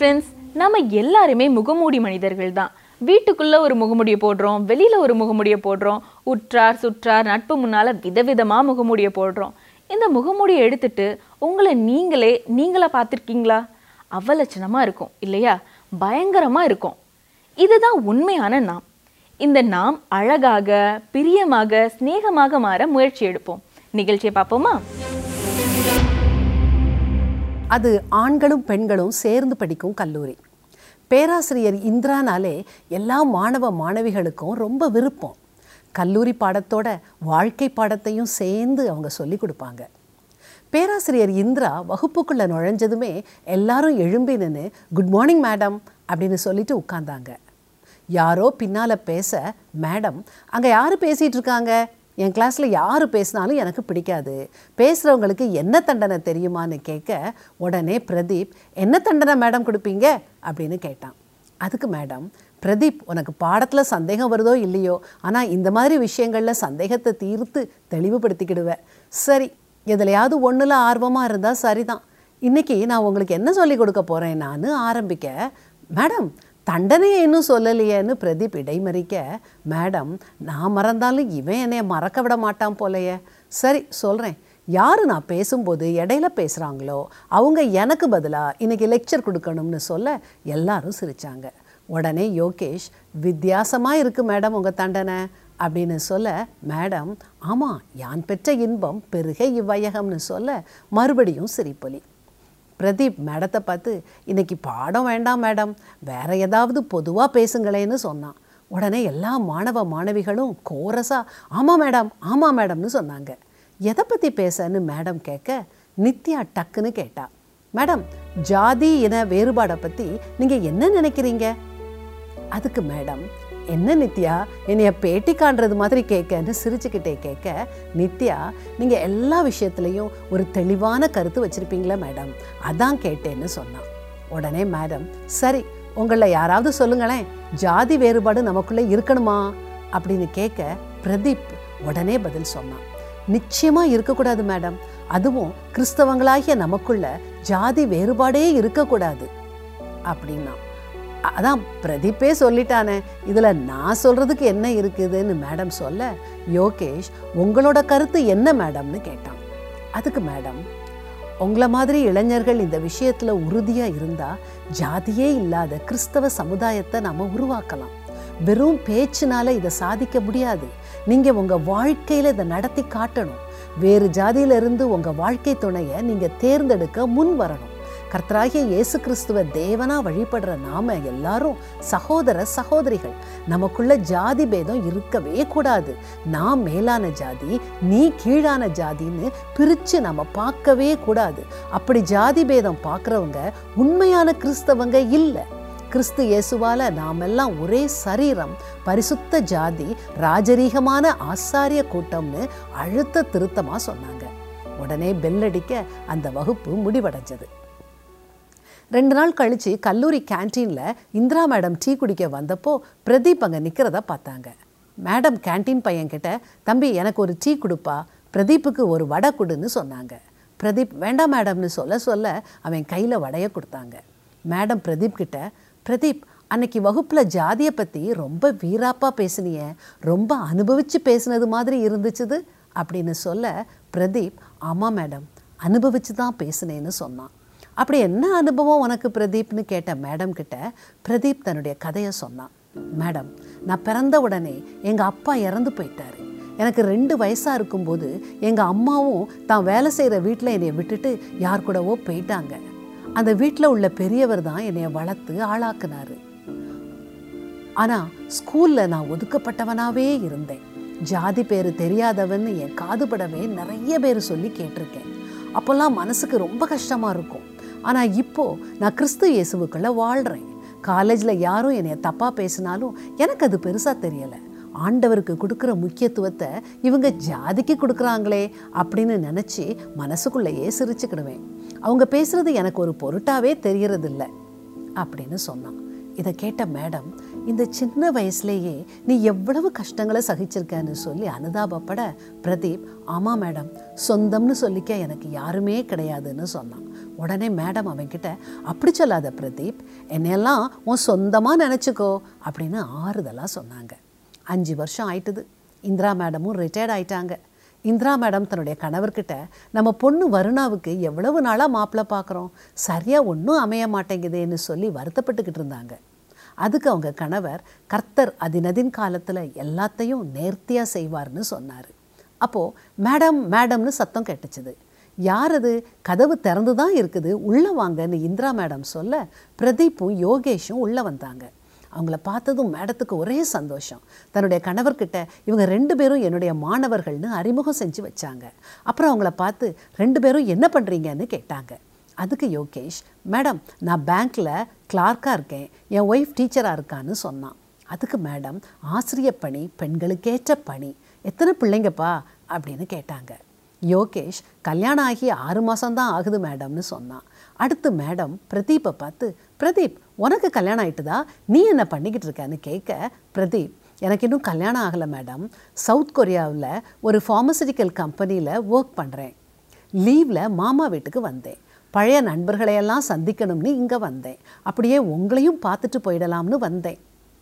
Friends, நம்ம எல்லாருமே முகமூடி மனிதர்கள் தான். வீட்டுக்குள்ள ஒரு முகமூடியை போடுறோம், வெளியில ஒரு முகமூடியை போடுறோம், உற்றார் சுற்றார் நட்பு முன்னால விதவிதமா முகமூடியை போடுறோம். இந்த முகமூடியை எடுத்துட்டு உங்களை நீங்களா பார்த்துருக்கீங்களா? அவலட்சணமா இருக்கும் இல்லையா? பயங்கரமா இருக்கும். இதுதான் உண்மையான நாம். இந்த நாம் அழகாக, பிரியமாக, சிநேகமாக மாற முயற்சி எடுப்போம். நிகழ்ச்சியை பார்ப்போமா? அது ஆண்களும் பெண்களும் சேர்ந்து படிக்கும் கல்லூரி. பேராசிரியர் இந்திரானாலே எல்லா மாணவ மாணவிகளுக்கும் ரொம்ப விருப்பம். கல்லூரி பாடத்தோட வாழ்க்கை பாடத்தையும் சேர்ந்து அவங்க சொல்லி கொடுப்பாங்க. பேராசிரியர் இந்திரா வகுப்புக்குள்ளே நுழைஞ்சதுமே எல்லாரும் எழும்பி நின்று குட் மார்னிங் மேடம் அப்படின்னு சொல்லிட்டு உட்கார்ந்தாங்க. யாரோ பின்னால் பேச, மேடம் அங்கே யார் பேசிகிட்டு இருக்காங்க? என் கிளாஸில் யார் பேசினாலும் எனக்கு பிடிக்காது. பேசுகிறவங்களுக்கு என்ன தண்டனை தெரியுமான்னு கேட்க, உடனே பிரதீப் என்ன தண்டனை மேடம் கொடுப்பீங்க அப்படின்னு கேட்டான். அதுக்கு மேடம், பிரதீப் உனக்கு பாடத்தில் சந்தேகம் வருதோ இல்லையோ, ஆனால் இந்த மாதிரி விஷயங்களில் சந்தேகத்தை தீர்த்து தெளிவுபடுத்திக்கிடுவேன். சரி, எதுலையாவது ஒன்றில் ஆர்வமாக இருந்தால் சரிதான். இன்றைக்கி நான் உங்களுக்கு என்ன சொல்லி கொடுக்க போகிறேன் நான் ஆரம்பிக்க, மேடம் தண்டனையை இன்னும் சொல்லலையேன்னு பிரதீப் இடைமறிக்க, மேடம் நான் மறந்தாலும் இவன் என்னை மறக்க விட மாட்டான் போலையே. சரி சொல்கிறேன். யார் நான் பேசும்போது இடையில பேசுகிறாங்களோ அவங்க எனக்கு பதிலாக இன்றைக்கி லெக்சர் கொடுக்கணும்னு சொல்ல எல்லாரும் சிரித்தாங்க. உடனே யோகேஷ், வித்தியாசமாக இருக்குது மேடம் உங்கள் தண்டனை அப்படின்னு சொல்ல, மேடம் ஆமாம் யான் பெற்ற இன்பம் பெருக இவ்வையகம்னு சொல்ல மறுபடியும் சிரிப்பொலி. பிரதீப் மேடத்தை பார்த்து, இன்றைக்கி பாடம் வேண்டாம் மேடம், வேறு ஏதாவது பொதுவாக பேசுங்களேன்னு சொன்னான். உடனே எல்லா மாணவ மாணவிகளும் கோரஸாக ஆமாம் மேடம்னு சொன்னாங்க. எதை பற்றி பேசன்னு மேடம் கேட்க, நித்யா டக்குன்னு கேட்டா, மேடம் ஜாதி இன வேறுபாடை பற்றி நீங்கள் என்ன நினைக்கிறீங்க? அதுக்கு மேடம், என்ன நித்யா என்னைய பேட்டி காண்றது மாதிரி கேட்கன்னு சிரிச்சுக்கிட்டே கேட்க, நித்யா நீங்கள் எல்லா விஷயத்துலையும் ஒரு தெளிவான கருத்து வச்சுருப்பீங்களா மேடம், அதான் கேட்டேன்னு சொன்னான். உடனே மேடம், சரி உங்களில் யாராவது சொல்லுங்களேன், ஜாதி வேறுபாடு நமக்குள்ளே இருக்கணுமா அப்படின்னு கேட்க, பிரதீப் உடனே பதில் சொன்னான், நிச்சயமாக இருக்கக்கூடாது மேடம், அதுவும் கிறிஸ்தவங்களாகிய நமக்குள்ள ஜாதி வேறுபாடே இருக்கக்கூடாது அப்படின்னா. அதான் பிரதீப்பே சொல்லிட்டானே, இதில் நான் சொல்கிறதுக்கு என்ன இருக்குதுன்னு மேடம் சொல்ல, யோகேஷ் உங்களோட கருத்து என்ன மேடம்னு கேட்டான். அதுக்கு மேடம், உங்களை மாதிரி இளைஞர்கள் இந்த விஷயத்தில் உறுதியாக இருந்தால் ஜாதியே இல்லாத கிறிஸ்தவ சமுதாயத்தை நாம் உருவாக்கலாம். வெறும் பேச்சினால இதை சாதிக்க முடியாது. நீங்கள் உங்கள் வாழ்க்கையில் இதை நடத்தி காட்டணும். வேறு ஜாதியிலிருந்து உங்கள் வாழ்க்கை துணையை நீங்கள் தேர்ந்தெடுக்க முன் வரணும். கர்த்தராகிய இயேசு கிறிஸ்துவ தேவனா வழிபடுற நாம எல்லாரும் சகோதர சகோதரிகள். நமக்குள்ள ஜாதி பேதம் இருக்கவே கூடாது. நான் மேலான ஜாதி, நீ கீழான ஜாதின்னு பிரித்து நம்ம பார்க்கவே கூடாது. அப்படி ஜாதி பேதம் பார்க்குறவங்க உண்மையான கிறிஸ்தவங்க இல்லை. கிறிஸ்து இயேசுவால நாமெல்லாம் ஒரே சரீரம், பரிசுத்த ஜாதி, ராஜரீகமான ஆசாரிய கூட்டம்னு அழுத்த திருத்தமாக சொன்னாங்க. உடனே பெல்லடிக்க அந்த வகுப்பு முடிவடைஞ்சது. 2 நாள் கழித்து கல்லூரி கேன்டீனில் இந்திரா மேடம் டீ குடிக்க வந்தப்போ பிரதீப் அங்கே நிற்கிறத பார்த்தாங்க. மேடம் கேன்டீன் பையன்கிட்ட, தம்பி எனக்கு ஒரு டீ கொடுப்பா, பிரதீப்புக்கு ஒரு வடை கொடுன்னு சொன்னாங்க. பிரதீப் வேண்டாம் மேடம்னு சொல்ல அவன் கையில் வடையை கொடுத்தாங்க. மேடம் பிரதீப் கிட்ட, பிரதீப் அன்னைக்கு வகுப்பில் ஜாதியை பற்றி ரொம்ப வீராப்பாக பேசினிய, ரொம்ப அனுபவித்து பேசினது மாதிரி இருந்துச்சுது அப்படின்னு சொல்ல, பிரதீப் ஆமாம் மேடம் அனுபவித்து தான் பேசினேன்னு சொன்னான். அப்படி என்ன அனுபவம் உனக்கு பிரதீப்னு கேட்ட மேடம் கிட்ட பிரதீப் தன்னுடைய கதையை சொன்னான். மேடம், நான் பிறந்த உடனே எங்கள் அப்பா இறந்து போயிட்டாரு. எனக்கு 2 வயசாக இருக்கும்போது எங்கள் அம்மாவும் தான் வேலை செய்கிற வீட்டில் என்னை விட்டுட்டு யார் கூடவோ போயிட்டாங்க. அந்த வீட்டில் உள்ள பெரியவர் தான் என்னை வளர்த்து ஆளாக்குனாரு. ஆனால் ஸ்கூலில் நான் ஒதுக்கப்பட்டவனாகவே இருந்தேன். ஜாதி பேர் தெரியாதவன்னு என் காதுபடவே நிறைய பேர் சொல்லி கேட்டிருக்கேன். அப்போல்லாம் மனசுக்கு ரொம்ப கஷ்டமாக இருக்கும். ஆனால் இப்போது நான் கிறிஸ்து இயேசுவுக்குள்ளே வாழ்கிறேன். காலேஜில் யாரும் என்னை தப்பாக பேசினாலும் எனக்கு அது பெருசாக தெரியலை. ஆண்டவருக்கு கொடுக்குற முக்கியத்துவத்தை இவங்க ஜாதிக்கு கொடுக்குறாங்களே அப்படின்னு நினச்சி மனசுக்குள்ளேயே சிரிச்சுக்கிடுவேன். அவங்க பேசுகிறது எனக்கு ஒரு பொருட்டாவே தெரியறதில்லை அப்படின்னு சொன்னான். இதை கேட்ட மேடம், இந்த சின்ன வயசுலேயே நீ எவ்வளவு கஷ்டங்களை சகிச்சிருக்கன்னு சொல்லி அனுதாபப்பட, பிரதீப் ஆமாம் மேடம், சொந்தம்னு சொல்லிக்க எனக்கு யாருமே கிடையாதுன்னு சொன்னான். உடனே மேடம் அவன்கிட்ட, அப்படி சொல்லாத பிரதீப், என்னையெல்லாம் உன் சொந்தமாக நினச்சிக்கோ அப்படின்னு ஆறுதலாக சொன்னாங்க. 5 வருஷம் ஆயிட்டுது. இந்திரா மேடமும் ரிட்டையர்ட் ஆயிட்டாங்க. இந்திரா மேடம் தன்னுடைய கணவர்கிட்ட, நம்ம பொண்ணு வருணாவுக்கு எவ்வளவு நாளாக மாப்பிள்ளை பார்க்குறோம், சரியாக ஒன்றும் அமைய மாட்டேங்குதேன்னு சொல்லி வருத்தப்பட்டுக்கிட்டு இருந்தாங்க. அதுக்கு அவங்க கணவர், கர்த்தர் அதினதின் காலத்தில் எல்லாத்தையும் நேர்த்தியாக செய்வார்னு சொன்னார். அப்போது மேடம் மேடம்னு சத்தம் கேட்டுச்சுது. யார் அது? கதவு திறந்து தான் இருக்குது, உள்ளே வாங்கன்னு இந்திரா மேடம் சொல்ல பிரதீப்பும் யோகேஷும் உள்ளே வந்தாங்க. அவங்கள பார்த்ததும் மேடத்துக்கு ஒரே சந்தோஷம். தன்னுடைய கணவர்கிட்ட, இவங்க 2 பேரும் என்னுடைய மாணவர்கள்னு அறிமுகம் செஞ்சு வச்சாங்க. அப்புறம் அவங்கள பார்த்து, 2 பேரும் என்ன பண்ணுறீங்கன்னு கேட்டாங்க. அதுக்கு யோகேஷ், மேடம் நான் பேங்க்கில் கிளார்க்காக இருக்கேன், என் ஒய்ஃப் டீச்சராக இருக்கான்னு சொன்னான். அதுக்கு மேடம், ஆசிரியர் பணி பெண்களுக்கேற்ற பணி, எத்தனை பிள்ளைங்கப்பா அப்படின்னு கேட்டாங்க. யோகேஷ், கல்யாணம் ஆகி 6 மாதம்தான் ஆகுது மேடம்னு சொன்னான். அடுத்து மேடம் பிரதீப்பை பார்த்து, பிரதீப் உனக்கு கல்யாணம் ஆகிட்டுதா, நீ என்ன பண்ணிக்கிட்டு இருக்கன்னு கேட்க, பிரதீப், எனக்கு இன்னும் கல்யாணம் ஆகலை மேடம், சவுத் கொரியாவில் ஒரு ஃபார்மசூட்டிக்கல் கம்பெனியில் ஒர்க் பண்ணுறேன், லீவில் மாமா வீட்டுக்கு வந்தேன், பழைய நண்பர்களையெல்லாம் சந்திக்கணும்னு இங்கே வந்தேன், அப்படியே உங்களையும் பார்த்துட்டு போயிடலாம்னு வந்தேன்.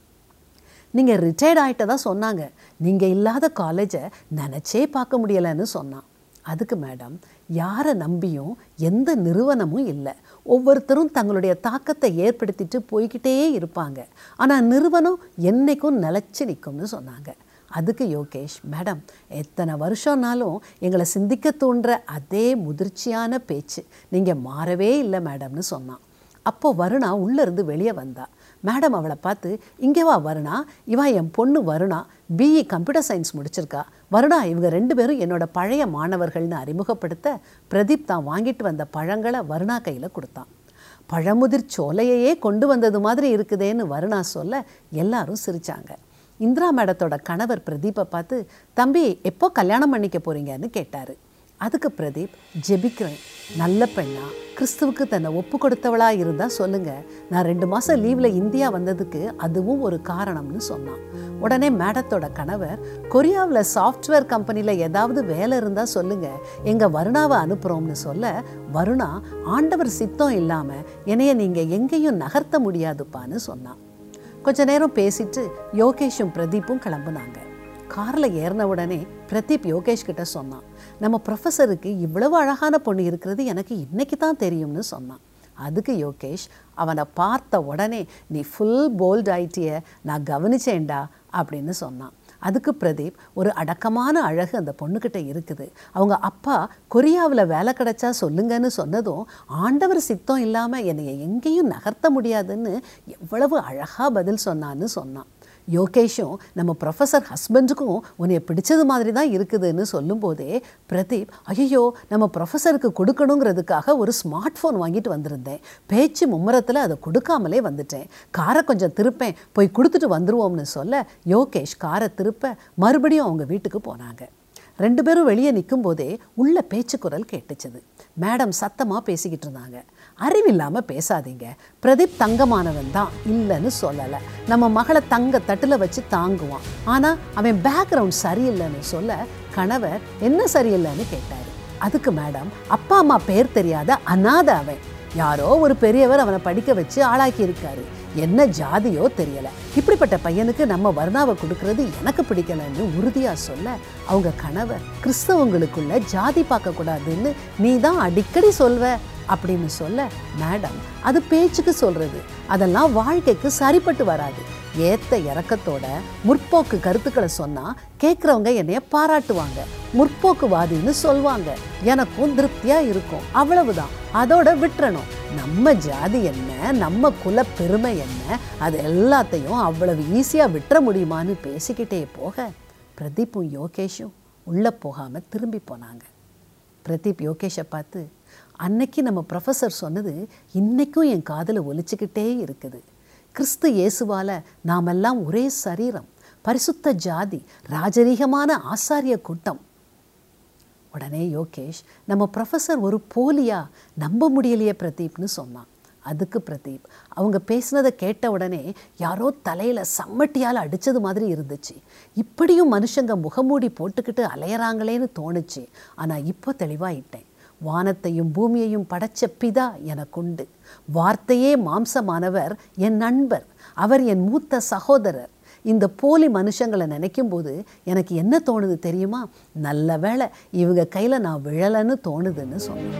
நீங்கள் ரிட்டையர்ட் ஆகிட்டதா சொன்னாங்க, நீங்கள் இல்லாத காலேஜை நினச்சே பார்க்க முடியலைன்னு சொன்னான். அதுக்கு மேடம், யாரை நம்பியும் எந்த நிறுவனமும் இல்லை, ஒவ்வொருத்தரும் தங்களுடைய தாக்கத்தை ஏற்படுத்திட்டு போய்கிட்டே இருப்பாங்க, ஆனால் நிறுவனம் என்றைக்கும் நிலச்சி நிற்கும்னு சொன்னாங்க. அதுக்கு யோகேஷ், மேடம் எத்தனை வருஷம்னாலும் எங்களை சிந்திக்க தூண்டுற அதே முதிர்ச்சியான பேச்சு, நீங்கள் மாறவே இல்லை மேடம்னு சொன்னான். அப்போது வருணா உள்ளேருந்து வெளியே வந்தா. மேடம் அவளை பார்த்து, இங்கே வா வருணா, இவா என் பொண்ணு வருணா, பிஇ கம்ப்யூட்டர் சயின்ஸ் முடிச்சிருக்கா. வருணா, இவங்க 2 பேரும் என்னோட பழைய மாணவர்கள்னு அறிமுகப்படுத்த பிரதீப் தான் வாங்கிட்டு வந்த பழங்களை வருணா கையில் கொடுத்தான். பழமுதிர் சோலையையே கொண்டு வந்தது மாதிரி இருக்குதேன்னு வருணா சொல்ல எல்லாரும் சிரித்தாங்க. இந்திரா மேடத்தோட கணவர் பிரதீப்பை பார்த்து, தம்பி எப்போ கல்யாணம் பண்ணிக்க போகிறீங்கன்னு கேட்டார். அதுக்கு பிரதீப், ஜெபிக்கிறேன், நல்ல பெண்ணா, கிறிஸ்துவுக்கு தன்னை ஒப்பு கொடுத்தவளாக இருந்தால் சொல்லுங்கள், நான் 2 மாதம் லீவில் இந்தியா வந்ததுக்கு அதுவும் ஒரு காரணம்னு சொன்னான். உடனே மேடத்தோட கணவர், கொரியாவில் சாஃப்ட்வேர் கம்பெனியில் ஏதாவது வேலை இருந்தால் சொல்லுங்கள், எங்கள் வருணாவை அனுப்புகிறோம்னு சொல்ல, வருணா, ஆண்டவர் சித்தம் இல்லாமல் என்னைய நீங்கள் எங்கேயும் நகர்த்த முடியாதுப்பான்னு சொன்னான். கொஞ்ச நேரம் பேசிட்டு யோகேஷும் பிரதீப்பும் கிளம்புனாங்க. காரில் ஏறின உடனே பிரதீப் யோகேஷ் கிட்ட சொன்னான், நம்ம ப்ரொஃபஸருக்கு இவ்வளவு அழகான பொண்ணு இருக்கிறது எனக்கு இன்னைக்கு தான் தெரியும்னு சொன்னான். அதுக்கு யோகேஷ் அவனை பார்த்த உடனே, நீ ஃபுல் போல்ட் ஆயிட்டிய, நான் கவனிச்சேன்டா அப்படின்னு சொன்னான். அதுக்கு பிரதீப், ஒரு அடக்கமான அழகு அந்த பொண்ணுக்கிட்ட இருக்குது, அவங்க அப்பா கொரியாவில் வேலை கிடைச்சா சொல்லுங்கன்னு சொன்னதும் ஆண்டவர் சித்தம் இல்லாமல் என்னைய எங்கேயும் நகர்த்த முடியாதுன்னு எவ்வளவு அழகாக பதில் சொன்னான்னு சொன்னான். யோகேஷும், நம்ம ப்ரொஃபஸர் ஹஸ்பண்டுக்கும் உன்னைய பிடிச்சது மாதிரி தான் இருக்குதுன்னு சொல்லும்போதே பிரதீப், ஐயோ நம்ம ப்ரொஃபஸருக்கு கொடுக்கணுங்கிறதுக்காக ஒரு ஸ்மார்ட் ஃபோன் வாங்கிட்டு வந்திருந்தேன், பேச்சு மும்முரத்தில் அதை கொடுக்காமலே வந்துட்டேன், காரை கொஞ்சம் திருப்பேன், போய் கொடுத்துட்டு வந்துருவோம்னு சொல்ல யோகேஷ் காரை திருப்ப மறுபடியும் அவங்க வீட்டுக்கு போனாங்க. 2 பேரும் வெளியே நிற்கும் போதே உள்ள பேச்சு குரல் கேட்டுச்சுது. மேடம் சத்தமாக பேசிக்கிட்டு இருந்தாங்க. அறிவில்லாமல் பேசாதீங்க, பிரதீப் தங்கமானவன் தான், இல்லைன்னு சொல்லலை, நம்ம மகளை தங்க தட்டில் வச்சு தாங்குவான், ஆனால் அவன் பேக்ரவுண்ட் சரியில்லைன்னு சொல்ல கணவர் என்ன சரியில்லைன்னு கேட்டார். அதுக்கு மேடம், அப்பா அம்மா பேர் தெரியாத அநாதை அவன், யாரோ ஒரு பெரியவர் அவனை படிக்க வச்சு ஆளாக்கி இருக்காரு, என்ன ஜாதியோ தெரியல, இப்படிப்பட்ட பையனுக்கு நம்ம வருணாவை கொடுக்கறது எனக்கு பிடிக்கலன்னு உறுதியா சொல்ல அவங்க கணவர், கிறிஸ்தவங்களுக்குள்ள ஜாதி பார்க்க கூடாதுன்னு நீ தான் அடிக்கடி சொல்வ அப்படின்னு சொல்ல, மேடம் அது பேச்சுக்கு சொல்றது, அதெல்லாம் வாழ்க்கைக்கு சரிப்பட்டு வராது, ஏத்த இறக்கத்தோட முற்போக்கு கருத்துக்களை சொன்னா கேட்குறவங்க என்னைய பாராட்டுவாங்க, முற்போக்குவாதின்னு சொல்வாங்க, எனக்கும் திருப்தியா இருக்கும், அவ்வளவுதான், அதோட விட்டுறணும், நம்ம ஜாதி என்ன, நம்ம குல பெருமை என்ன, அது எல்லாத்தையும் அவ்வளவு ஈஸியா விட்டுற முடியுமான்னு பேசிக்கிட்டே போக பிரதீப்பும் யோகேஷும் உள்ள போகாம திரும்பி போனாங்க. பிரதீப் யோகேஷை பார்த்து, அன்னைக்கு நம்ம ப்ரொஃபஸர் சொன்னது இன்னைக்கும் என் காதில் ஒலிச்சுக்கிட்டே இருக்குது, கிறிஸ்து இயேசுவால நாமெல்லாம் ஒரே சரீரம், பரிசுத்த ஜாதி, ராஜரீகமான ஆசாரிய கூட்டம். உடனே யோகேஷ், நம்ம ப்ரொஃபஸர் ஒரு போலியா, நம்ப முடியலையே பிரதீப்னு சொன்னான். அதுக்கு பிரதீப், அவங்க பேசினதை கேட்ட உடனே யாரோ தலையில் சம்மட்டியால் அடித்தது மாதிரி இருந்துச்சு, இப்படியும் மனுஷங்க முகமூடி போட்டுக்கிட்டு அலையறாங்களேன்னு தோணுச்சு, ஆனால் இப்போ தெளிவாயிட்டேன், வானத்தையும் பூமியையும் படைச்ச பிதா எனக்குண்டு. வார்த்தையே மாம்சமானவர் என் நண்பர், அவர் என் மூத்த சகோதரர். இந்த போலி மனுஷங்களை நினைக்கும் போது எனக்கு என்ன தோணுது தெரியுமா? நல்ல வேளை இவங்க கையில் நான் விழலைன்னு தோணுதுன்னு சொன்னேன்.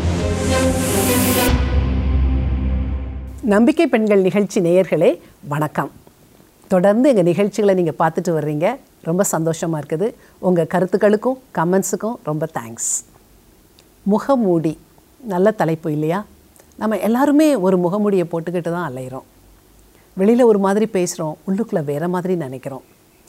நம்பிக்கை பெண்கள் நிகழ்ச்சி நேயர்களே வணக்கம். தொடர்ந்து எங்கள் நிகழ்ச்சிகளை நீங்கள் பார்த்துட்டு வர்றீங்க, ரொம்ப சந்தோஷமாக இருக்குது. உங்கள் கருத்துக்களுக்கும் கமெண்ட்ஸுக்கும் ரொம்ப தேங்க்ஸ். முகமூடி நல்ல தலைப்பு இல்லையா? நம்ம எல்லாருமே ஒரு முகமூடியை போட்டுக்கிட்டு தான் அலைகிறோம். வெளியில் ஒரு மாதிரி பேசுகிறோம், உள்ளுக்குள்ளே வேறு மாதிரி நினைக்கிறோம்.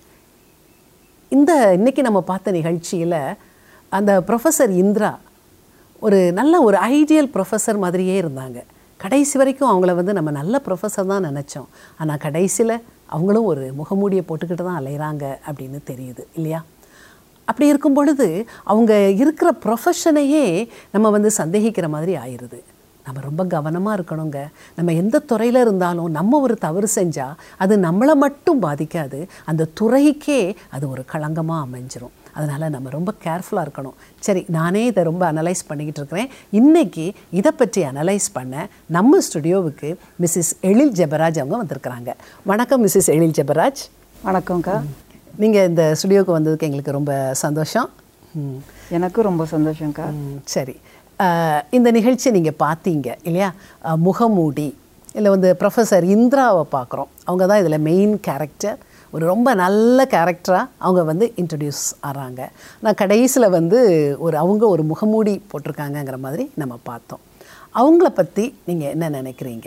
இன்றைக்கி நம்ம பார்த்த நிகழ்ச்சியில் அந்த ப்ரொஃபஸர் இந்திரா நல்ல ஒரு ஐடியல் ப்ரொஃபஸர் மாதிரியே இருந்தாங்க. கடைசி வரைக்கும் அவங்கள நம்ம நல்ல ப்ரொஃபஸர் தான் நினச்சோம். ஆனால் கடைசியில் அவங்களும் ஒரு முகமூடியை போட்டுக்கிட்டு தான் அலைகிறாங்க அப்படின்னு தெரியுது இல்லையா? அப்படி இருக்கும் பொழுது அவங்க இருக்கிற ப்ரொஃபஷனையே நம்ம சந்தேகிக்கிற மாதிரி ஆயிடுது. நம்ம ரொம்ப கவனமாக இருக்கணுங்க. நம்ம எந்த துறையில் இருந்தாலும் நம்ம ஒரு தவறு செஞ்சால் அது நம்மளை மட்டும் பாதிக்காது, அந்த துறைக்கே அது ஒரு களங்கமாக அமைஞ்சிரும். அதனால் நம்ம ரொம்ப கேர்ஃபுல்லாக இருக்கணும். சரி, நானே இதை ரொம்ப அனலைஸ் பண்ணிக்கிட்டு இருக்கிறேன். இன்றைக்கி இதை பற்றி அனலைஸ் பண்ண நம்ம ஸ்டுடியோவுக்கு மிஸ்ஸஸ் எழில் ஜெபராஜ் அவங்க வந்திருக்கிறாங்க. வணக்கம் மிஸ்ஸஸ் எழில் ஜெபராஜ். வணக்கம்க்கா. நீங்கள் இந்த ஸ்டுடியோவுக்கு வந்ததுக்கு எங்களுக்கு ரொம்ப சந்தோஷம். எனக்கும் ரொம்ப சந்தோஷம்க்கா. சரி, இந்த நிகழ்ச்சியை நீங்கள் பார்த்தீங்க இல்லையா? முகமூடி இல்லை ப்ரொஃபஸர் இந்திராவை பார்க்குறோம். அவங்க தான் இதில் மெயின் கேரக்டர். ஒரு ரொம்ப நல்ல கேரக்டராக அவங்க இன்ட்ரடியூஸ் ஆகிறாங்க. நான் கடைசியில் அவங்க ஒரு முகமூடி போட்டிருக்காங்கங்கிற மாதிரி நம்ம பார்த்தோம். அவங்கள பற்றி நீங்கள் என்ன நினைக்கிறீங்க?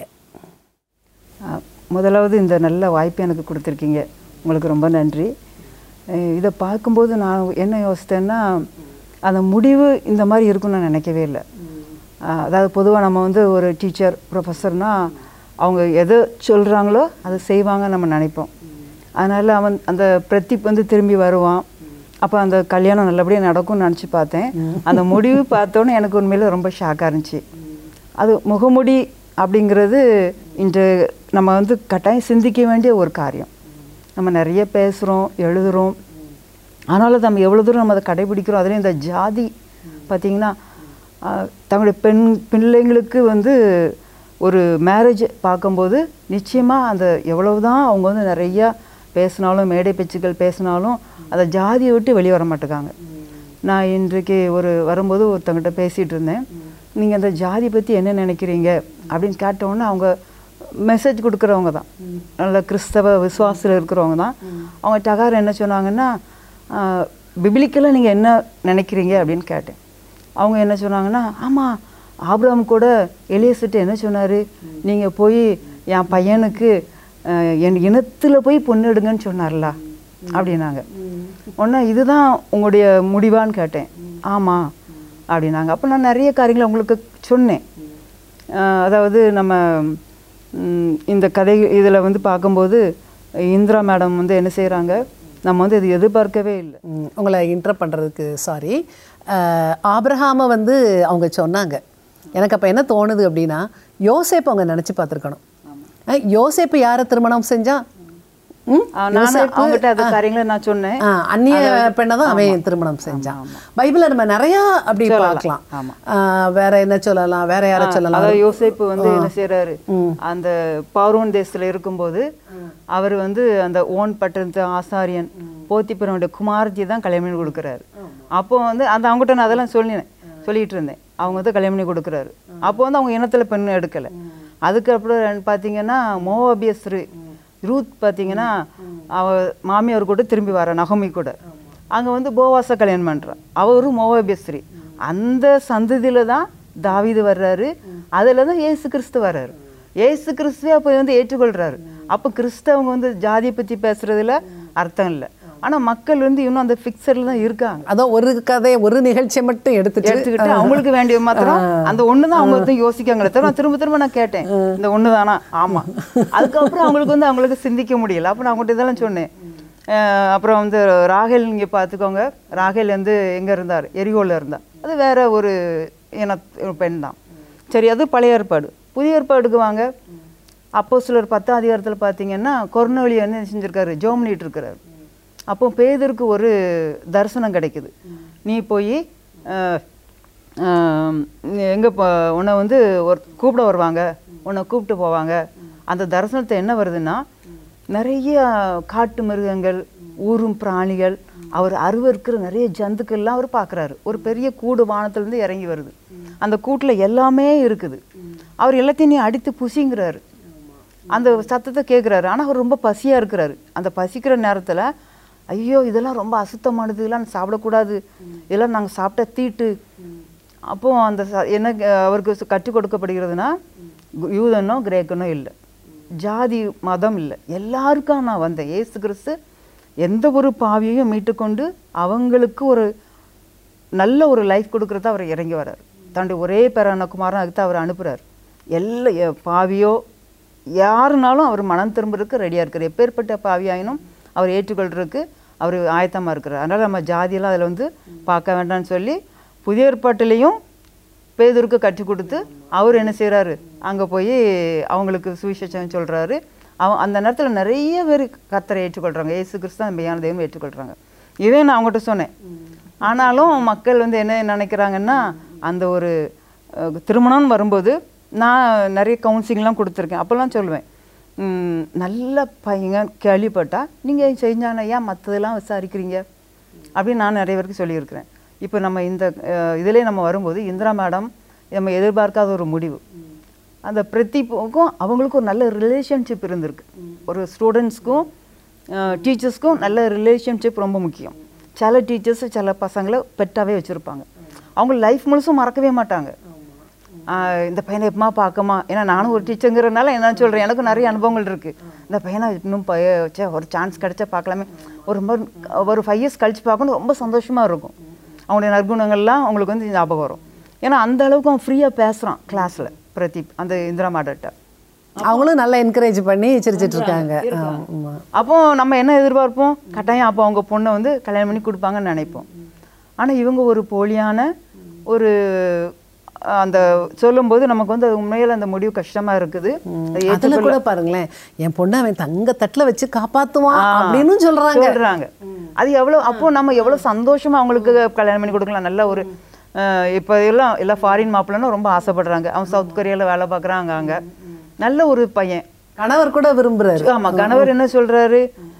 முதலாவது இந்த நல்ல வாய்ப்பு எனக்கு கொடுத்துருக்கீங்க, உங்களுக்கு ரொம்ப நன்றி. இதை பார்க்கும்போது நான் என்ன யோசித்தேன்னா, அந்த முடிவு இந்த மாதிரி இருக்குன்னு நான் நினைக்கவே இல்லை. அதாவது பொதுவாக நம்ம ஒரு டீச்சர் ப்ரொஃபஸர்னால் அவங்க எதை சொல்கிறாங்களோ அதை செய்வாங்கன்னு நம்ம நினைப்போம். அதனால் அவன் அந்த பிரதீப் திரும்பி வருவான், அப்போ அந்த கல்யாணம் நல்லபடியாக நடக்கும்னு நினச்சி பார்த்தேன். அந்த முடிவு பார்த்தோன்னே எனக்கு உண்மையில் ரொம்ப ஷாக்காக இருந்துச்சு. அது முகமுடி அப்படிங்கிறது இன்று நம்ம கட்டாயம் சிந்திக்க வேண்டிய ஒரு காரியம். நம்ம நிறைய பேசுகிறோம், எழுதுகிறோம், ஆனாலும் நம்ம எவ்வளோ தூரம் நம்ம அதை கடைபிடிக்கிறோம். அதுலேயும் இந்த ஜாதி பார்த்திங்கன்னா, தங்களுடைய பிள்ளைங்களுக்கு ஒரு மேரேஜ் பார்க்கும்போது நிச்சயமாக அந்த எவ்வளவு தான் அவங்க நிறையா பேசினாலும், மேடை பேச்சுக்கள் பேசினாலும் அதை ஜாதியை விட்டு வெளியே வர மாட்டேங்காங்க. நான் இன்றைக்கு வரும்போது ஒருத்தங்கிட்ட பேசிகிட்டு இருந்தேன். நீங்கள் அந்த ஜாதி பற்றி என்ன நினைக்கிறீங்க அப்படின்னு கேட்டோன்னே அவங்க மெசேஜ் கொடுக்குறவங்க தான், நல்ல கிறிஸ்தவ விசுவாசத்தில் இருக்கிறவங்க தான். அவங்க டகார் என்ன சொன்னாங்கன்னா, பிபிலிக்கலாக நீங்கள் என்ன நினைக்கிறீங்க அப்படின்னு கேட்டேன். அவங்க என்ன சொன்னாங்கன்னா, ஆமாம், ஆபிரகாம் கூட எலியேசர்ட்ட என்ன சொன்னார், நீங்கள் போய் என் பையனுக்கு என் இனத்தில் போய் பொண்ணு எடுங்கன்னு சொன்னார்ல அப்படின்னாங்க. ஒன்று இதுதான் உங்களுடைய முடிவான்னு கேட்டேன். ஆமாம் அப்படின்னாங்க. அப்போ நான் நிறைய காரியங்களை உங்களுக்கு சொன்னேன். அதாவது நம்ம இந்த கதை இதில் பார்க்கும்போது இந்திரா மேடம் என்ன செய்கிறாங்க, நம்ம இது எதிர்பார்க்கவே இல்லை. உங்களை இன்டர் பண்ணுறதுக்கு சாரி. ஆபிரகாமை அவங்க சொன்னாங்க. எனக்கு அப்போ என்ன தோணுது அப்படின்னா, யோசேப்பு அவங்க நினச்சி பார்த்துருக்கணும். யோசேப்பு யாரை திருமணம் செஞ்சான்? அவங்ககிட்ட அது காரியங்களை நான் சொன்னேன். அந்நிய பெண்ணை தான் அவன் திருமணம் செஞ்சான். பைபிளை நம்ம நிறையா அப்படி பார்க்கலாம். வேற என்ன சொல்லலாம், வேற யாரை சொல்லலாம்? அதாவது யோசேப்பு என்ன செய்யறாரு, அந்த பார்வோன் தேசத்துல இருக்கும்போது அவர் அந்த ஓன் பட்டணத்து ஆசாரியன் போத்திபிரனுடைய குமாரத்தி தான் கல்யாணம் பண்ணி கொடுக்குறாரு. அப்போ அந்த அவங்ககிட்ட நான் அதெல்லாம் சொல்லிட்டு இருந்தேன். அவங்க கல்யாணம் பண்ணி கொடுக்குறாரு. அப்போ அவங்க இனத்துல பெண் எடுக்கலை. அதுக்கப்புறம் பார்த்தீங்கன்னா மோவாபியஸ்ரு ரூத் பார்த்தீங்கன்னா அவ மாமியார் கூட திரும்பி வர நகமி கூட அங்கே போவாசை கல்யாணம் பண்ணுறான். அவரும் மோவாபியஸ்ரீ. அந்த சந்ததியில் தான் தாவீது வர்றாரு. அதில் தான் ஏசு கிறிஸ்து வர்றாரு. ஏசு கிறிஸ்துவே அப்போ ஏற்றுக்கொள்கிறாரு. அப்போ கிறிஸ்தவங்க ஜாதியை பற்றி பேசுகிறதுல அர்த்தம் இல்லை. ஆனால் மக்கள் இன்னும் அந்த ஃபிக்ஸடில் தான் இருக்காங்க. அதான் ஒரு கதையை ஒரு நிகழ்ச்சியை மட்டும் எடுத்துக்கிட்டு அவங்களுக்கு வேண்டிய மாத்திரம் அந்த ஒன்று தான் அவங்க யோசிக்காங்களே தவிர திரும்ப திரும்ப நான் கேட்டேன், இந்த ஒன்று தானா? ஆமாம். அதுக்கப்புறம் அவங்களுக்கு சிந்திக்க முடியல. அப்போ நான் அவங்கள்ட்ட இதெல்லாம் சொன்னேன். அப்புறம் ராகேல் இங்கே பார்த்துக்கோங்க. ராகேல் எங்கே இருந்தார்? எரிகோவில் இருந்தார். அது வேற ஒரு பெண் தான். சரி, அது பழைய ஏற்பாடு. புதிய ஏற்பாடுக்கு வாங்க. அப்போஸ்தலர் 10ஆம் அதிகாரத்தில் பார்த்தீங்கன்னா கொர்நேலியு என்ன செஞ்சுருக்காரு? ஜெபம் பண்ணிட்டு இருக்கிறாரு. அப்போ பேதுருக்கு ஒரு தரிசனம் கிடைக்குது. நீ போய் எங்கே உன்னை வந்து ஒரு கூப்பிட வருவாங்க, உன்னை கூப்பிட்டு போவாங்க. அந்த தரிசனத்தை என்ன வருதுன்னா, நிறைய காட்டு மிருகங்கள், ஊரும் பிராணிகள், அவர் அருவருக்கிற நிறைய ஜந்துக்கள்லாம் அவர் பார்க்குறாரு. ஒரு பெரிய கூடு வானத்துலேருந்து இறங்கி வருது. அந்த கூட்டில் எல்லாமே இருக்குது. அவர் எல்லாத்தையும் நீ அடித்து புசிங்கிறாரு. அந்த சத்தத்தை கேட்குறாரு. ஆனால் அவர் ரொம்ப பசியாக இருக்கிறாரு. அந்த பசிக்கிற நேரத்தில் ஐயோ இதெல்லாம் ரொம்ப அசுத்தமானது, இதெல்லாம் சாப்பிடக்கூடாது, இதெல்லாம் நாங்கள் சாப்பிட்ட தீட்டு. அப்போது அந்த என்ன அவருக்கு கற்றுக் கொடுக்கப்படுகிறதுனா, யூதனோ கிரேக்கனோ இல்லை, ஜாதி மதம் இல்லை, எல்லாருக்கும் நான் வந்தேன். இயேசு கிறிஸ்து எந்த ஒரு பாவியையும் மீட்டுக்கொண்டு அவங்களுக்கு ஒரு நல்ல ஒரு லைஃப் கொடுக்குறத அவர் இறங்கி வர்றார். தன்னுடைய ஒரே பேரான குமாரன் அதுக்கு அவர் அனுப்புகிறார். எல்லா பாவியோ யாருனாலும் அவர் மனம் திரும்புறதுக்கு ரெடியாக இருக்கார். எப்பேற்பட்ட பாவியாயினும் அவர் ஏற்றுக்கொள்றதுக்கு அவர் ஆயத்தமாக இருக்கிறார். அதனால் நம்ம ஜாதியெல்லாம் அதில் வந்து பார்க்க வேண்டாம்னு சொல்லி புதிய ஏற்பாட்டிலையும் பேதுருக்கு கற்றுக் கொடுத்து அவர் என்ன செய்கிறாரு, அங்கே போய் அவங்களுக்கு சுவிசேஷம் சொல்கிறாரு. அந்த நேரத்தில் நிறைய பேர் கர்த்தரை ஏற்றுக்கொள்கிறாங்க. இயேசு கிறிஸ்து தான் மெய்யான தெய்வம் ஏற்றுக்கொள்கிறாங்க. இதே நான் அவங்ககிட்ட சொன்னேன். ஆனாலும் மக்கள் வந்து என்ன நினைக்கிறாங்கன்னா, அந்த ஒரு திருமணம்னு வரும்போது நான் நிறைய கவுன்சிலிங்லாம் கொடுத்துருக்கேன். அப்போல்லாம் சொல்லுவேன், நல்ல பையன் கேள்விப்பட்டால் நீங்கள் செஞ்சானே ஏன் மற்றதெல்லாம் விசாரிக்கிறீங்க அப்படின்னு நான் நிறைய பேருக்கு சொல்லியிருக்கிறேன். இப்போ நம்ம இந்த இதிலே நம்ம வரும்போது இந்திரா மேடம் நம்ம எதிர்பார்க்காத ஒரு முடிவு. அந்த பிரதீப்புக்கும் அவங்களுக்கும் ஒரு நல்ல ரிலேஷன்ஷிப் இருந்திருக்கு. ஒரு ஸ்டூடெண்ட்ஸ்க்கும் டீச்சர்ஸ்க்கும் நல்ல ரிலேஷன்ஷிப் ரொம்ப முக்கியம். சில டீச்சர்ஸ் சில பசங்களை பெட்டாகவே வச்சுருப்பாங்க. அவங்க லைஃப் முழுசும் மறக்கவே மாட்டாங்க. இந்த பையனை எப்பமா பார்க்கமா, ஏன்னா நானும் ஒரு டீச்சருங்கிறதுனால என்ன சொல்கிறேன், எனக்கும் நிறைய அனுபவங்கள் இருக்குது. இந்த பையனை இன்னும் ஒரு சான்ஸ் கிடைச்சா பார்க்கலாமே, ஒரு 5 years கழிச்சு பார்க்கணும், ரொம்ப சந்தோஷமாக இருக்கும். அவங்களுடைய நற்குணங்கள்லாம் அவங்களுக்கு வந்து ஞாபகம் வரும். ஏன்னா அந்த அளவுக்கு அவன் ஃப்ரீயாக பேசுகிறான் கிளாஸில் பிரதீப், அந்த இந்திரா மாடட்ட. அவங்களும் நல்லா என்கரேஜ் பண்ணி சிரிச்சிட்டு இருக்காங்க. அப்போ நம்ம என்ன எதிர்பார்ப்போம், கட்டாயம் அப்போ அவங்க பொண்ணை வந்து கல்யாணம் பண்ணி கொடுப்பாங்கன்னு நினைப்போம். ஆனால் இவங்க ஒரு போலியான ஒரு அந்த சொல்லும்போது நமக்கு வந்து உண்மையில அந்த முடிவு கஷ்டமா இருக்குது. அதுல கூட பாருங்களேன், என் பொண்ணு அவன் தங்க தட்டுல வச்சு காப்பாத்துவான் அப்படின்னு சொல்றாங்க. அது எவ்வளோ, அப்போ நம்ம எவ்வளோ சந்தோஷமா அவங்களுக்கு கல்யாணம் பண்ணி கொடுக்கலாம். நல்ல ஒரு இப்போ எல்லாம் ஃபாரின் மாப்பிள்ளைன்னா ரொம்ப ஆசைப்படுறாங்க. அவன் சவுத் கொரியாவில் வேலை பார்க்குறாங்க. அங்கே நல்ல ஒரு பையன், கணவர் கூட விரும்புறாரு. ஆமாம், கணவர் என்ன சொல்றாரு,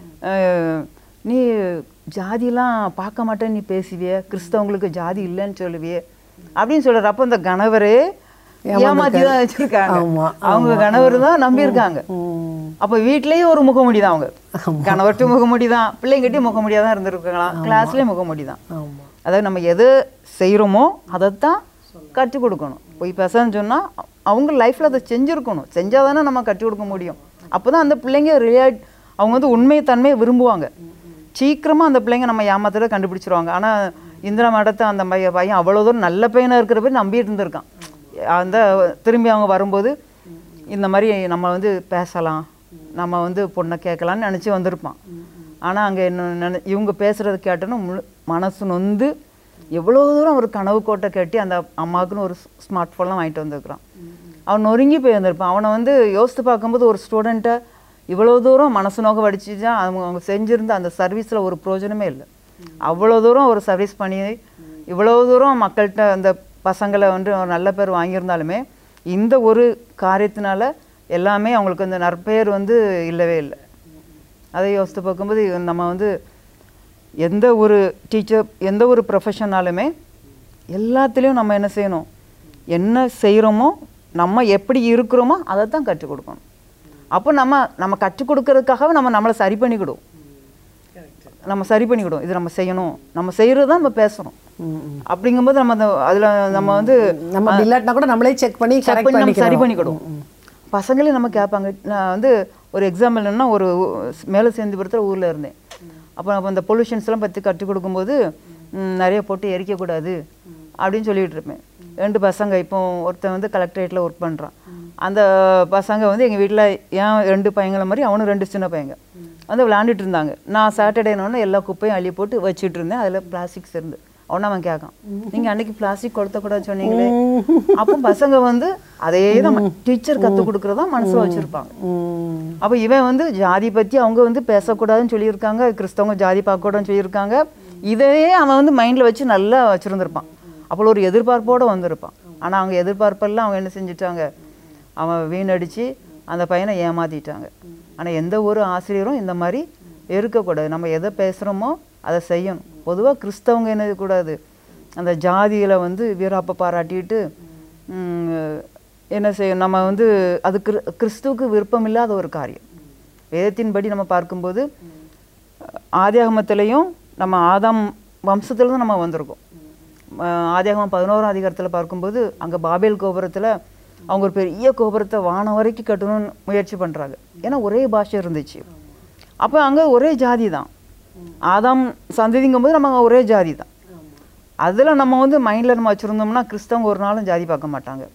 நீ ஜாதிலாம் பார்க்க மாட்டேன்னு நீ பேசுவியே, கிறிஸ்தவங்களுக்கு ஜாதி இல்லைன்னு சொல்லுவியே அப்படின்னு சொல்றாரு. அப்போ இந்த கணவரே ஏமாத்தி தான் வச்சிருக்காங்க. அவங்க கணவர் தான் நம்பியிருக்காங்க. அப்போ வீட்லேயும் ஒரு முகமுடி தான், அவங்க கணவர்கிட்ட முகமுடி தான், பிள்ளைங்கிட்டையும் முகமுடியாக தான் இருந்திருக்காங்களாம், கிளாஸ்லேயும் முகமுடி தான். அதாவது நம்ம எது செய்கிறோமோ அதைத்தான் கற்றுக் கொடுக்கணும். போய் பேசன்னு சொன்னால் அவங்க லைஃப்பில் அதை செஞ்சுருக்கணும். செஞ்சால் தானே நம்ம கற்றுக் கொடுக்க முடியும். அப்போ தான் அந்த பிள்ளைங்க அவங்க வந்து உண்மை தன்மையை விரும்புவாங்க. சீக்கிரமாக அந்த பிள்ளைங்க நம்ம ஏமாத்ததை கண்டுபிடிச்சிருவாங்க. ஆனால் இந்திரா மேடத்தை அந்த பையன் அவ்வளோ தூரம் நல்ல பையனாக இருக்கிற போய் நம்பிட்டு இருந்திருக்கான். அந்த திரும்பி அவங்க வரும்போது இந்த மாதிரி நம்ம வந்து பேசலாம், நம்ம வந்து பொண்ணை கேட்கலான்னு நினச்சி வந்திருப்பான். ஆனால் அங்கே என்ன இவங்க பேசுகிறது கேட்டோன்னு மனசு நொந்து எவ்வளோ தூரம் ஒரு கனவு கோட்டை கட்டி அந்த அம்மாவுக்குன்னு ஒரு ஸ்மார்ட் ஃபோன்லாம் வாங்கிட்டு வந்திருக்கிறான். அவன் நொறுங்கி போய் வந்திருப்பான். அவனை வந்து யோசித்து பார்க்கும்போது ஒரு ஸ்டூடெண்ட்டை இவ்வளோ தூரம் மனசு நோக்க வடிச்சுதான் அவங்க செஞ்சுருந்த அந்த சர்வீஸில் ஒரு பிரயோஜனமே இல்லை. அவ்வளோ தூரம் ஒரு சர்வீஸ் பண்ணி இவ்வளோ தூரம் மக்கள்கிட்ட அந்த பசங்களை வந்து ஒரு நல்ல பேர் வாங்கியிருந்தாலுமே இந்த ஒரு காரியத்தினால எல்லாமே அவங்களுக்கு அந்த நற்பெயர் வந்து இல்லவே இல்லை. அதை யோசித்து பார்க்கும்போது நம்ம வந்து எந்த ஒரு டீச்சர், எந்த ஒரு ப்ரொஃபஷனாலுமே எல்லாத்துலேயும் நம்ம என்ன செய்யணும், என்ன செய்கிறோமோ, நம்ம எப்படி இருக்கிறோமோ அதை தான் கற்றுக் கொடுக்கணும். அப்போ நம்ம கற்றுக் கொடுக்கறதுக்காகவே நம்மளை சரி பண்ணிக்கிடுவோம். இது நம்ம செய்யணும், நம்ம செய்கிறது தான் நம்ம பேசணும். அப்படிங்கும்போது நம்ம அதில் நம்ம வந்து நம்ம இல்லாட்டினா கூட நம்மளே செக் பண்ணி சரி பண்ணிக்கிடுவோம். பசங்களே நம்ம கேட்பாங்க. நான் வந்து ஒரு எக்ஸாம்பிள் என்னென்னா, ஒரு மேலே சேர்ந்துபுரத்தில் ஊரில் இருந்தேன். அப்போ அந்த பொல்யூஷன்ஸ்லாம் பற்றி கற்றுக் கொடுக்கும்போது நிறைய போட்டு எரிக்கக்கூடாது அப்படின்னு சொல்லிகிட்டு இருப்பேன். 2 பசங்க, இப்போ ஒருத்தன் வந்து கலெக்டரேட்டில் ஒர்க் பண்ணுறான். அந்த பசங்க வந்து எங்கள் வீட்டில் ஏன் 2 பையங்களை மாதிரி அவனும் 2 சின்ன பையங்க வந்து விளையாண்டுட்டு இருந்தாங்க. நான் சாட்டர்டேனோன்னு எல்லா குப்பையும் அள்ளி போட்டு வச்சுட்டு இருந்தேன். அதில் பிளாஸ்டிக்ஸ் இருந்து அவனை அவன் கேட்கான், நீங்கள் அன்றைக்கி பிளாஸ்டிக் கொளுத்தக்கூடாது சொன்னீங்களே. அப்போ பசங்க வந்து அதே தான் டீச்சர் கற்றுக் கொடுக்குறதா மனசில் வச்சுருப்பாங்க. அப்போ இவன் வந்து ஜாதி பற்றி அவங்க வந்து பேசக்கூடாதுன்னு சொல்லியிருக்காங்க, கிறிஸ்தவங்க ஜாதி பார்க்கக்கூடாதுன்னு சொல்லியிருக்காங்க. இதையே அவன் வந்து மைண்டில் வச்சு நல்லா வச்சுருந்துருப்பான். அவ்வளோ ஒரு எதிர்பார்ப்போடு வந்திருப்பான். ஆனால் அவங்க எதிர்பார்ப்பெல்லாம் அவங்க என்ன செஞ்சுட்டாங்க, அவன் வீணடித்து அந்த பையனை ஏமாற்றிட்டாங்க. ஆனால் எந்த ஒரு ஆசிரியரும் இந்த மாதிரி இருக்கக்கூடாது. நம்ம எதை பேசுகிறோமோ அதை செய்யணும். பொதுவாக கிறிஸ்தவங்க என்ன கூடாது, அந்த ஜாதியில் வந்து வீராப்ப பாராட்டிட்டு என்ன செய்யும், நம்ம வந்து அது கிறிஸ்துவுக்கு விருப்பம் இல்லாத ஒரு காரியம். வேதத்தின்படி நம்ம பார்க்கும்போது ஆதியாகமத்திலையும் நம்ம ஆதாம் வம்சத்தில் தான் நம்ம வந்திருக்கோம். ஆதியாகமம் 11ஆம் அதிகாரத்தில் பார்க்கும்போது அங்கே பாபேல் கோபுரத்தில் அவங்க ஒரு பெரிய கோபுரத்தை வானம் வரைக்கும் கட்டணும்னு முயற்சி பண்ணுறாங்க. ஏன்னா ஒரே பாஷை இருந்துச்சு. அப்போ அங்கே ஒரே ஜாதி தான். ஆதாம் சந்ததிங்கும் போது நம்ம ஒரே ஜாதி தான். அதில் நம்ம வந்து மைண்டில் நம்ம வச்சுருந்தோம்னா கிறிஸ்தவங்க ஒரு நாளும் ஜாதி பார்க்க மாட்டாங்க.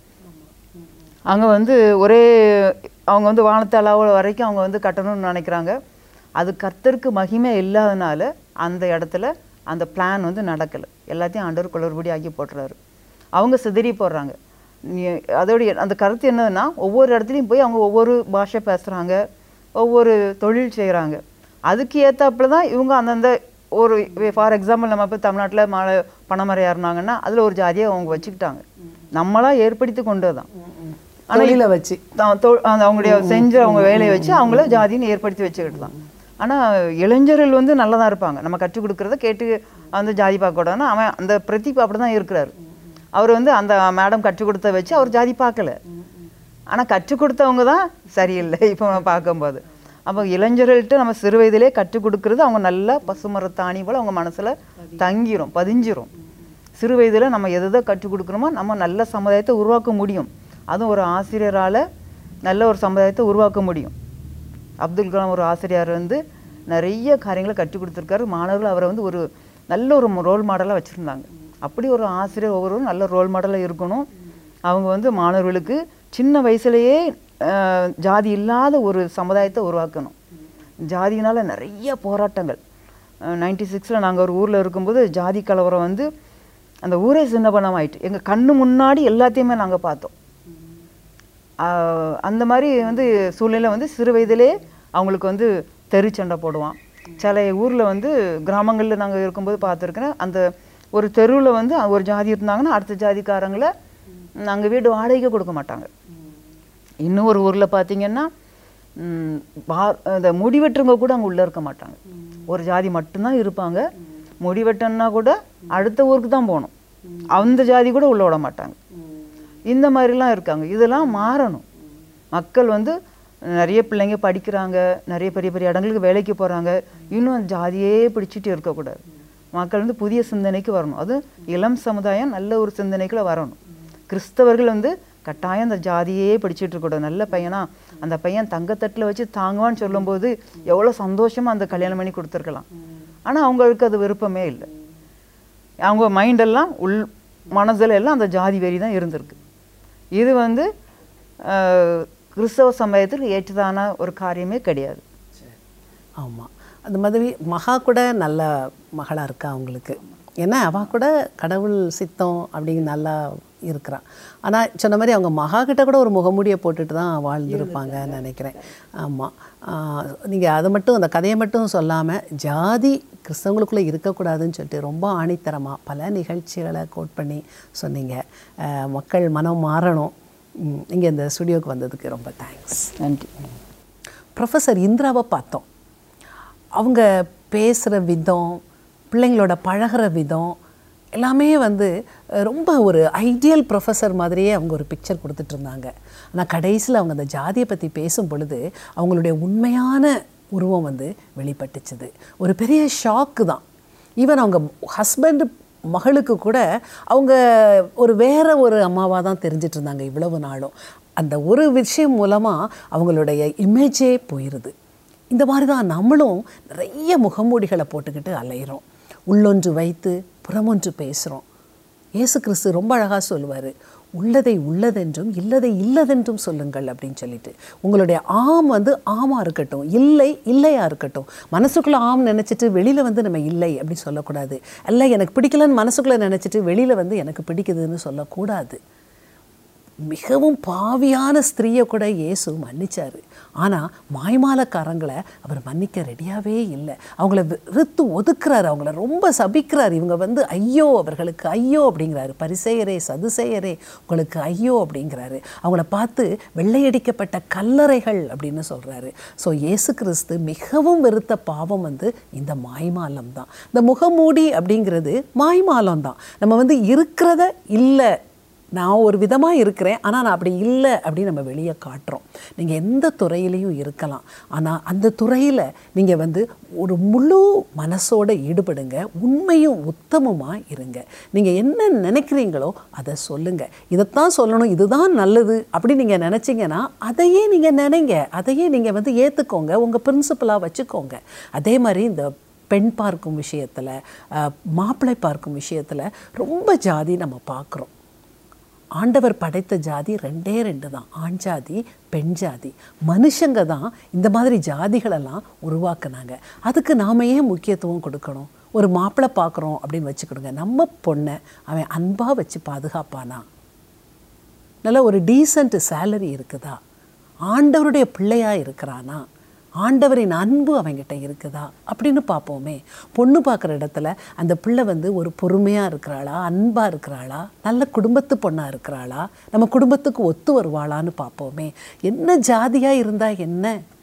அங்கே வந்து ஒரே அவங்க வந்து வானத்தை அளவு வரைக்கும் அவங்க வந்து கட்டணும்னு நினைக்கிறாங்க. அது கர்த்தருக்கு மகிமை இல்லாதனால அந்த இடத்துல அந்த பிளான் வந்து நடக்கலை. எல்லாத்தையும் ஆண்டவர் குளறுபடி ஆக்கி போட்டுறாரு. அவங்க சிதறி போடுறாங்க. அதோடைய அந்த கருத்து என்னதுன்னா, ஒவ்வொரு இடத்துலையும் போய் அவங்க ஒவ்வொரு பாஷை பேசுகிறாங்க, ஒவ்வொரு தொழில் செய்கிறாங்க. அதுக்கு ஏற்றாப்புல தான் இவங்க அந்தந்த ஒரு ஃபார் எக்ஸாம்பிள் நம்ம இப்போ தமிழ்நாட்டில் பணமரையாக இருந்தாங்கன்னா அதில் ஒரு ஜாதியை அவங்க வச்சுக்கிட்டாங்க. நம்மளாம் ஏற்படுத்தி கொண்டு தான். ஆனால் வச்சு அவங்களுடைய செஞ்ச அவங்க வேலையை வச்சு அவங்கள ஜாதின்னு ஏற்படுத்தி வச்சுக்கிட்டு தான். ஆனால் இளைஞர்கள் வந்து நல்லா தான் இருப்பாங்க. நம்ம கற்றுக் கொடுக்குறத கேட்டு வந்து ஜாதி பார்க்கக்கூடாதுன்னா அவன் அந்த பிரதீப் அப்படி தான் இருக்கிறாரு. அவர் வந்து அந்த மேடம் கற்றுக் கொடுத்த வச்சு அவர் ஜாதி பார்க்கல. ஆனால் கற்றுக் கொடுத்தவங்க தான் சரியில்லை இப்போ நம்ம பார்க்கும்போது. அப்போ இளைஞர்கள்ட்ட நம்ம சிறு வயதிலே கற்றுக் கொடுக்குறது அவங்க நல்லா பசுமரத்தாணி போல் அவங்க மனசில் தங்கிரும், பதிஞ்சிரும். சிறு வயதில் நம்ம எதை கற்றுக் கொடுக்குறோமோ நம்ம நல்ல சமுதாயத்தை உருவாக்க முடியும். அதுவும் ஒரு ஆசிரியரால் நல்ல ஒரு சமுதாயத்தை உருவாக்க முடியும். அப்துல் கலாம் ஒரு ஆசிரியர் வந்து நிறைய காரியங்களை கற்றுக் கொடுத்துருக்காரு. மாணவர்கள் அவரை வந்து ஒரு நல்ல ஒரு ரோல் மாடலாக வச்சுருந்தாங்க. அப்படி ஒரு ஆசிரியர் ஒவ்வொருவரும் நல்ல ரோல் மாடலாக இருக்கணும். அவங்க வந்து மாணவர்களுக்கு சின்ன வயசுலேயே ஜாதி இல்லாத ஒரு சமுதாயத்தை உருவாக்கணும். ஜாதியினால் நிறைய போராட்டங்கள் 96 நாங்கள் ஒரு ஊரில் இருக்கும்போது ஜாதி கலவரம் வந்து அந்த ஊரே சின்னபனம் ஆயிட்டு. எங்கள் கண்ணு முன்னாடி எல்லாத்தையுமே நாங்கள் பார்த்தோம். அந்த மாதிரி வந்து சூழ்நிலை வந்து சிறு வயதிலே அவங்களுக்கு வந்து தெருச்சண்டை போடுவான். சில ஊரில் வந்து கிராமங்களில் நாங்கள் இருக்கும்போது பார்த்துருக்கிறேன். அந்த ஒரு தெருவில் வந்து ஒரு ஜாதி இருந்தாங்கன்னா அடுத்த ஜாதிக்காரங்களை நாங்கள் வீடு வாடகைக்கு கொடுக்க மாட்டாங்க. இன்னொரு ஊரில் பார்த்தீங்கன்னா இந்த முடிவெட்டுறவங்க கூட அங்கே உள்ளே இருக்க மாட்டாங்க. ஒரு ஜாதி மட்டும்தான் இருப்பாங்க. முடிவெட்டன்னா கூட அடுத்த ஊருக்கு தான் போகணும். அந்த ஜாதி கூட உள்ள விட மாட்டாங்க. இந்த மாதிரிலாம் இருக்காங்க. இதெல்லாம் மாறணும். மக்கள் வந்து நிறைய பிள்ளைங்க படிக்கிறாங்க, நிறைய பெரிய பெரிய இடங்களுக்கு வேலைக்கு போகிறாங்க. இன்னும் ஜாதியே பிடிச்சிட்டு இருக்கக்கூடாது. மக்கள் வந்து புதிய சிந்தனைக்கு வரணும். அது இளம் சமுதாயம் நல்ல ஒரு சிந்தனைக்குள்ள வரணும். கிறிஸ்தவர்கள் வந்து கட்டாயம் அந்த ஜாதியே பிடிச்சிட்டு இருக்கக்கூடாது. நல்ல பையனா அந்த பையன் தங்கத்தட்டில் வச்சு தாங்குவான்னு சொல்லும்போது எவ்வளோ சந்தோஷமாக அந்த கல்யாணம் பண்ணி கொடுத்துருக்கலாம். ஆனால் அவங்களுக்கு அது விருப்பமே இல்லை. அவங்க மைண்டெல்லாம் மனதில் எல்லாம் அந்த ஜாதி வெறி தான் இருந்திருக்கு. இது வந்து கிறிஸ்தவ சமயத்துக்கு ஏற்றதான ஒரு காரியமே கிடையாது. ஆமாம், அந்த மாதிரி மகா கூட நல்ல மகளாக இருக்கா அவங்களுக்கு. ஏன்னா அவள் கூட கடவுள் சித்தம் அப்படிங்க நல்லா இருக்கிறான். ஆனால் சொன்ன மாதிரி அவங்க மகா கிட்ட கூட ஒரு முகமூடியை போட்டுட்டு தான் வாழ்ந்துருப்பாங்கன்னு நினைக்கிறேன். ஆமாம், நீங்கள் அதை மட்டும் அந்த கதையை மட்டும் சொல்லாமல் ஜாதி கிறிஸ்தவங்களுக்குள்ளே இருக்கக்கூடாதுன்னு சொல்லிட்டு ரொம்ப ஆணித்தரமாக பல நிகழ்ச்சிகளை கோட் பண்ணி சொன்னீங்க. மக்கள் மனம் மாறணும். இங்கே இந்த ஸ்டுடியோவுக்கு வந்ததுக்கு ரொம்ப தேங்க்ஸ். நன்றி. ப்ரொஃபஸர் இந்திராவை பார்த்தோம். அவங்க பேசுகிற விதம், பிள்ளைங்களோட பழகிற விதம் எல்லாமே வந்து ரொம்ப ஒரு ஐடியல் ப்ரொஃபஸர் மாதிரியே அவங்க ஒரு பிக்சர் கொடுத்துட்ருந்தாங்க. ஆனால் கடைசியில் அவங்க அந்த ஜாதியை பற்றி பேசும் பொழுது அவங்களுடைய உண்மையான உருவம் வந்து வெளிப்பட்டுச்சுது. ஒரு பெரிய ஷாக்கு தான். ஈவன் அவங்க ஹஸ்பண்டு மகளுக்கு கூட அவங்க ஒரு வேறு ஒரு அம்மாவாக தான் தெரிஞ்சிட்டு இருந்தாங்க இவ்வளவு நாளும். அந்த ஒரு விஷயம் மூலமாக அவங்களுடைய இமேஜே போயிடுது. இந்த மாதிரி தான் நம்மளும் நிறைய முகமூடிகளை போட்டுக்கிட்டு அலையிறோம். உள்ளொன்று வைத்து புறமொன்று பேசுகிறோம். இயேசு கிறிஸ்து ரொம்ப அழகாக சொல்லுவார், உள்ளதை உள்ளதென்றும் இல்லதை இல்லதென்றும் சொல்லுங்கள் அப்படின்னு சொல்லிட்டு. உங்களுடைய ஆம் வந்து ஆமாக இருக்கட்டும், இல்லை இல்லையாக இருக்கட்டும். மனசுக்குள்ளே ஆம் நினச்சிட்டு வெளியில் வந்து நம்ம இல்லை அப்படின்னு சொல்லக்கூடாது. அல்ல எனக்கு பிடிக்கலன்னு மனசுக்குள்ளே நினச்சிட்டு வெளியில் வந்து எனக்கு பிடிக்குதுன்னு சொல்லக்கூடாது. மிகவும் பாவியான ஸ்திரீயை கூட இயேசு மன்னிச்சார். ஆனால் மாய்மாலக்காரங்களை அவர் மன்னிக்க ரெடியாகவே இல்லை. அவங்கள வெறுத்து ஒதுக்குறாரு, அவங்கள ரொம்ப சபிக்கிறார். இவங்க ஐயோ, அவர்களுக்கு ஐயோ அப்படிங்கிறாரு. பரிசேயரே, சதுசேயரே, உங்களுக்கு ஐயோ அப்படிங்கிறாரு. அவங்கள பார்த்து வெள்ளையடிக்கப்பட்ட கல்லறைகள் அப்படின்னு சொல்கிறாரு. ஸோ இயேசு கிறிஸ்து மிகவும் வெறுத்த பாவம் இந்த மாய்மாலம் தான். இந்த முகமூடி அப்படிங்கிறது மாய்மாலம் தான். நம்ம இருக்கிறத இல்லை, நான் ஒரு விதமாக இருக்கிறேன் ஆனால் நான் அப்படி இல்லை அப்படின்னு நம்ம வெளியே காட்டுறோம். நீங்கள் எந்த துறையிலையும் இருக்கலாம், ஆனால் அந்த துறையில் நீங்கள் ஒரு முழு மனசோடு ஈடுபடுங்க, உண்மையும் உத்தமமாக இருங்க. நீங்கள் என்ன நினைக்கிறீங்களோ அதை சொல்லுங்கள். இதைத்தான் சொல்லணும், இதுதான் நல்லது அப்படி நீங்கள் நினச்சிங்கன்னா அதையே நீங்கள் நினைங்க, அதையே நீங்கள் ஏற்றுக்கோங்க, உங்கள் பிரின்சிபலாக வச்சுக்கோங்க. அதே மாதிரி இந்த பெண் பார்க்கும் விஷயத்தில், மாப்பிள்ளை பார்க்கும் விஷயத்தில் ரொம்ப ஜாதி நம்ம பார்க்குறோம். ஆண்டவர் படைத்த ஜாதி 2 தான், ஆண் ஜாதி, பெண் ஜாதி. மனுஷங்க தான் இந்த மாதிரி ஜாதிகளெல்லாம் உருவாக்குனாங்க. அதுக்கு நாம் ஏன் முக்கியத்துவம் கொடுக்கணும்? ஒரு மாப்பிள்ளை பார்க்குறோம் அப்படின்னு வச்சுக்கிடுங்க, நம்ம பொண்ணை அவன் அன்பாக வச்சு பாதுகாப்பானா? நல்ல ஒரு டீசன்ட் சேலரி இருக்குதா? ஆண்டவருடைய பிள்ளையாக இருக்கிறானா? ஆண்டவரின் அன்பு அவங்கிட்ட இருக்குதா அப்படின்னு பார்ப்போமே. பொண்ணு பார்க்குற இடத்துல அந்த பிள்ளை ஒரு பொறுமையாக இருக்கிறாளா, அன்பாக இருக்கிறாளா, நல்ல குடும்பத்து பொண்ணாக இருக்கிறாளா, நம்ம குடும்பத்துக்கு ஒத்து வருவாளான்னு பார்ப்போமே. என்ன ஜாதியாக இருந்தால் என்ன?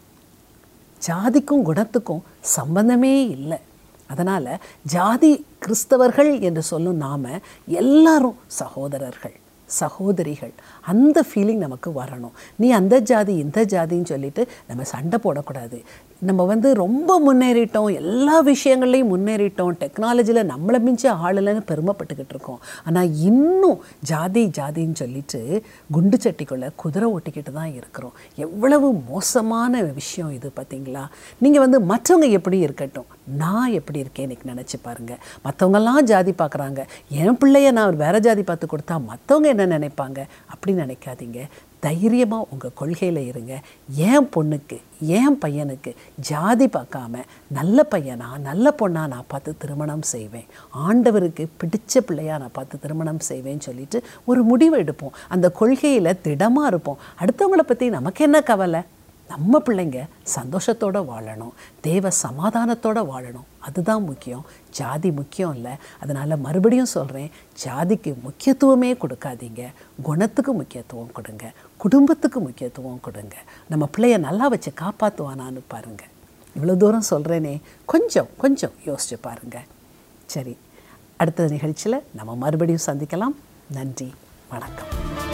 ஜாதிக்கும் குணத்துக்கும் சம்பந்தமே இல்லை. அதனால் ஜாதி கிறிஸ்தவர்கள் என்று சொல்லும் நாம் எல்லாரும் சகோதரர்கள், சகோதரிகள். அந்த ஃபீலிங் நமக்கு வரணும். நீ அந்த ஜாதி இந்த ஜாதின்னு சொல்லிட்டு நம்ம சண்டை போடக்கூடாது. நம்ம ரொம்ப முன்னேறிட்டோம், எல்லா விஷயங்கள்லையும் முன்னேறிட்டோம், டெக்னாலஜியில் நம்மளை மிஞ்சி ஆளலைன்னு பெருமைப்பட்டுக்கிட்டு இருக்கோம். ஆனால் இன்னும் ஜாதி ஜாதின்னு சொல்லிட்டு குண்டு சட்டிக்குள்ளே குதிரை ஓட்டிக்கிட்டு தான் இருக்கிறோம். எவ்வளவு மோசமான விஷயம் இது பார்த்தீங்களா? நீங்கள் மற்றவங்க எப்படி இருக்கட்டும், நான் எப்படி இருக்கேன் எனக்கு நினச்சி பாருங்கள். மற்றவங்கெல்லாம் ஜாதி பார்க்குறாங்க, என் பிள்ளைய நான் வேறு ஜாதி பார்த்து கொடுத்தா மற்றவங்க என்ன நினைப்பாங்க? அப்படி நினைக்காதீங்க. தைரியமாக உங்கள் கொள்கையில் இருங்க. என் பொண்ணுக்கு, என் பையனுக்கு ஜாதி பார்க்காம நல்ல பையனா நல்ல பொண்ணா நான் பார்த்து திருமணம் செய்வேன், ஆண்டவருக்கு பிடிச்ச பிள்ளையா நான் பார்த்து திருமணம் செய்வேன்னு சொல்லிட்டு ஒரு முடிவு எடுப்போம். அந்த கொள்கையில் திடமாக இருப்போம். அடுத்தவங்களை பற்றி நமக்கு என்ன கவலை? நம்ம பிள்ளைங்க சந்தோஷத்தோடு வாழணும், தேவ சமாதானத்தோடு வாழணும். அதுதான் முக்கியம், ஜாதி முக்கியம் இல்லை. அதனால் மறுபடியும் சொல்கிறேன், ஜாதிக்கு முக்கியத்துவமே கொடுக்காதீங்க, குணத்துக்கு முக்கியத்துவம் கொடுங்க, குடும்பத்துக்கு முக்கியத்துவம் கொடுங்க. நம்ம பிள்ளைய நல்லா வச்சு காப்பாற்றுவானான்னு பாருங்கள். இவ்வளோ தூரம் சொல்கிறேனே, கொஞ்சம் யோசிச்சு பாருங்கள். சரி, அடுத்த நிகழ்ச்சியில் நம்ம மறுபடியும் சந்திக்கலாம். நன்றி, வணக்கம்.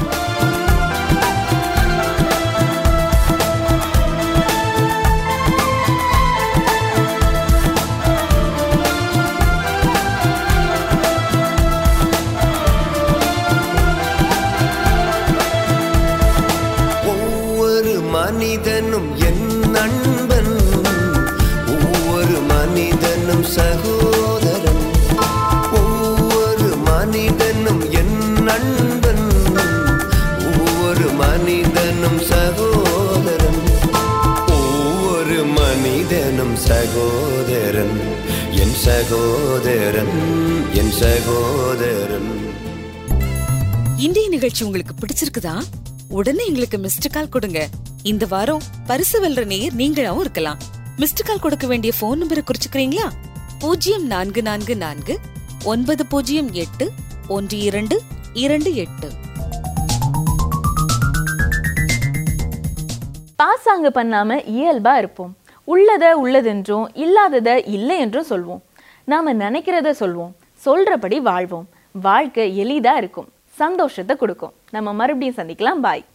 மனிதனும் என் நண்பன், ஒவ்வொரு மனிதனும் சகோதரன். ஒவ்வொரு மனிதனும் என் நண்பன், ஒவ்வொரு மனிதனும் சகோதரன். ஒவ்வொரு மனிதனும் சகோதரன், என் சகோதரன், என் சகோதரன். இன்றைய நிகழ்ச்சி உங்களுக்கு பிடிச்சிருக்குதா? உடனே எங்களுக்கு மிஸ்டு கால் கொடுங்க. இந்த வாரம் பரிசு வெல்ற நேயர் நீங்களாவும் இருக்கலாம். மிஸ்டு கால் கொடுக்க வேண்டிய போன் நம்பரை குறிச்சுக்கிறீங்களா? 0444 908 1228. பாசாங்கு பண்ணாம இயல்பா இருப்போம். உள்ளதென்றும் இல்லாததை இல்லை என்றும் சொல்வோம். நாம நினைக்கிறத சொல்வோம், சொல்றபடி வாழ்வோம். வாழ்க்கை எளிதா இருக்கும், சந்தோஷத்தை கொடுக்கும். நம்ம மறுபடியும் சந்திக்கலாம். பாய்.